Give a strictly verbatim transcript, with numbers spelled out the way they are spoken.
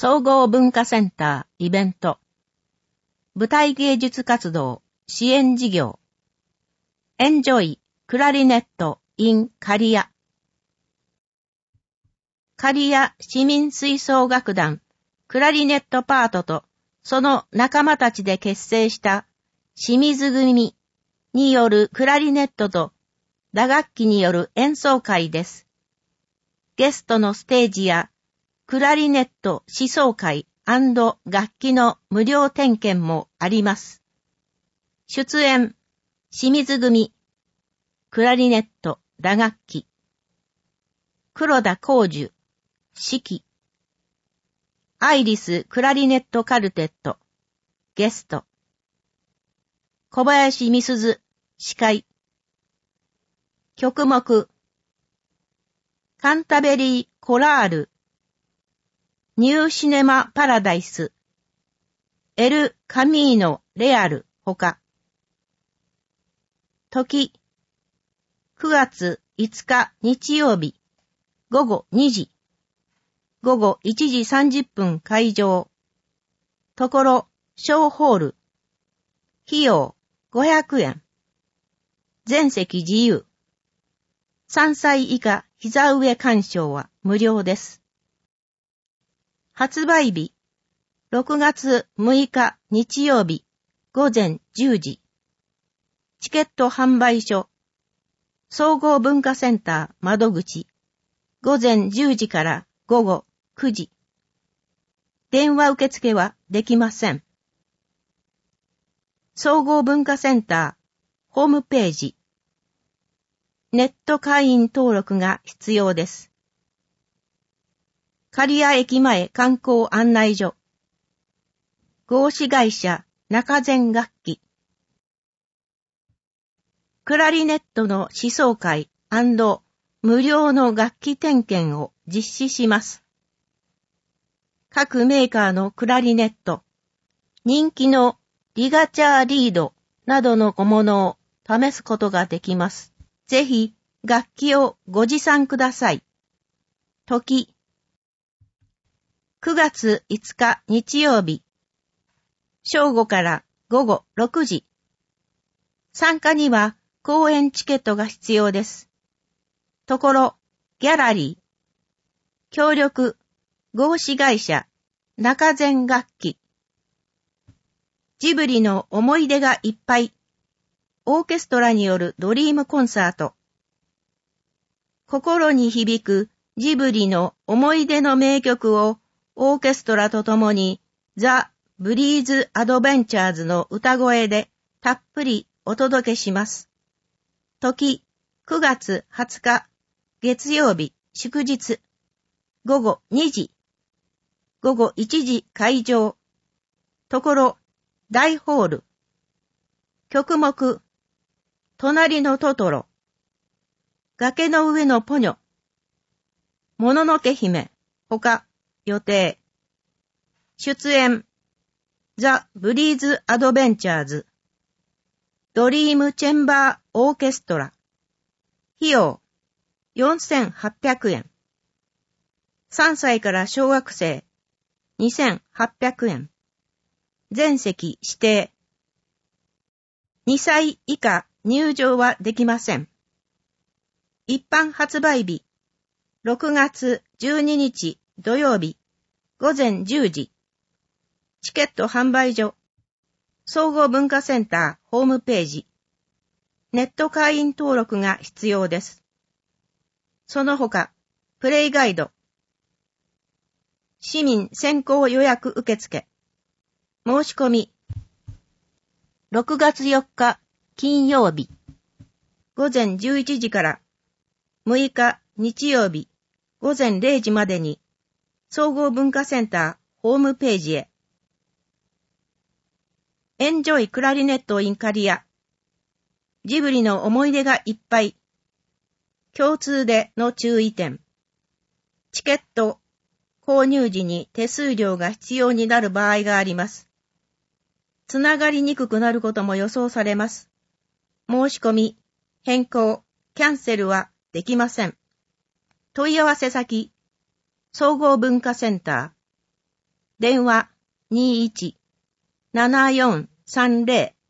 総合文化センターイベント舞台芸術活動支援事業エンジョイクラリネット in 刈谷刈谷市民吹奏楽団クラリネットパートとその仲間たちで結成した清水組によるクラリネットと打楽器による演奏会です。ゲストのステージやクラリネット試奏会&楽器の無料点検もあります。出演、清水組、クラリネット打楽器、黒田光樹、指揮、アイリスクラリネットカルテット、ゲスト、小林美鈴、司会、曲目、カンタベリーコラール、ニューシネマパラダイス、エル・カミーノ・レアルほか。時、くがついつか日曜日、午後にじ、午後いちじさんじゅっぷん会場。ところ、小ホール。費用ごひゃくえん。全席自由。さんさい以下膝上鑑賞は無料です。発売日、ろくがつむいか日曜日、午前じゅうじ。チケット販売所、総合文化センター窓口、午前じゅうじから午後くじ。電話受付はできません。総合文化センター、ホームページ。ネット会員登録が必要です。刈谷駅前観光案内所。合資会社中前楽器。クラリネットの試奏会&無料の楽器点検を実施します。各メーカーのクラリネット、人気のリガチャーリードなどの小物を試すことができます。ぜひ楽器をご持参ください。時、くがついつか日曜日、正午から午後ろくじ。参加には公演チケットが必要です。ところ、ギャラリー、協力、合資会社、中前楽器。ジブリの思い出がいっぱい。オーケストラによるドリームコンサート。心に響くジブリの思い出の名曲をオーケストラとともにザ・ブリーズ・アドベンチャーズの歌声でたっぷりお届けします。時、くがつはつか、月曜日、祝日、午後にじ、午後いちじ会場、ところ、大ホール、曲目、隣のトトロ、崖の上のポニョ、もののけ姫、ほか、予定。出演、ザ・ブリーズ・アドベンチャーズ、ドリーム・チェンバー・オーケストラ。費用、よんせんはっぴゃくえん。さんさいから小学生、にせんはっぴゃくえん。全席指定。にさい以下入場はできません。一般発売日、ろくがつじゅうににち土曜日、午前じゅうじ。チケット販売所、総合文化センターホームページ。ネット会員登録が必要です。その他、プレイガイド、市民先行予約受付、申し込み、ろくがつよっか金曜日、午前じゅういちじからむいか日曜日、午前れいじまでに、総合文化センターホームページへ。エンジョイクラリネットイン刈谷。ジブリの思い出がいっぱい。共通での注意点。チケット購入時に手数料が必要になる場合があります。つながりにくくなることも予想されます。申し込み、変更、キャンセルはできません。問い合わせ先、総合文化センター、 電話 にじゅういち ななよんさんぜろ